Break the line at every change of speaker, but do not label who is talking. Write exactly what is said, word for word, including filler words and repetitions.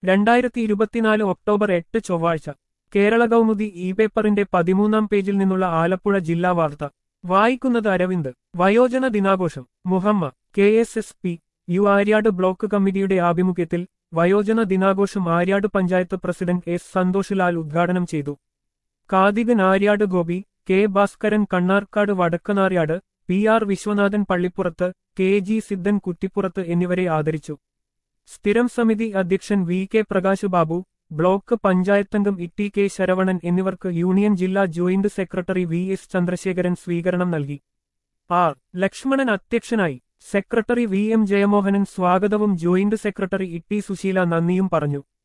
രണ്ടായിരത്തി ഇരുപത്തിനാല് ഒക്ടോബർ എട്ട് ചൊവ്വാഴ്ച കേരള കൗമുദി ഇ പേപ്പറിന്റെ പതിമൂന്നാം പേജിൽ നിന്നുള്ള ആലപ്പുഴ ജില്ലാ വാർത്ത വായിക്കുന്നത് അരവിന്ദ്. വയോജന ദിനാഘോഷം Muhamma. K S S P U Aryad block കമ്മിറ്റിയുടെ ആഭിമുഖ്യത്തിൽ വയോജന ദിനാഘോഷം ആര്യാട് പഞ്ചായത്ത് പ്രസിഡന്റ് എസ് സന്തോഷ് ലാൽ ഉദ്ഘാടനം ചെയ്തു. കാതികൻ Aryad Gopi, K Bhaskaran Kannarkad Vadakkanaryad, P R Viswanathan പള്ളിപ്പുറത്ത്, കെ ജി സിദ്ധൻ കുറ്റിപ്പുറത്ത് എന്നിവരെ ആദരിച്ചു. സ്ഥിരം സമിതി അധ്യക്ഷൻ V K Prakash Babu, block പഞ്ചായത്തംഗം ഇ കെ ശരവണൻ എന്നിവർക്ക് യൂണിയൻ ജില്ലാ joint secretary V S Chandrasekharan സ്വീകരണം നൽകി. ആർ ലക്ഷ്മണൻ അധ്യക്ഷനായി. സെക്രട്ടറി വി എം ജയമോഹനൻ സ്വാഗതവും joint secretary E T Susheela നന്ദിയും പറഞ്ഞു.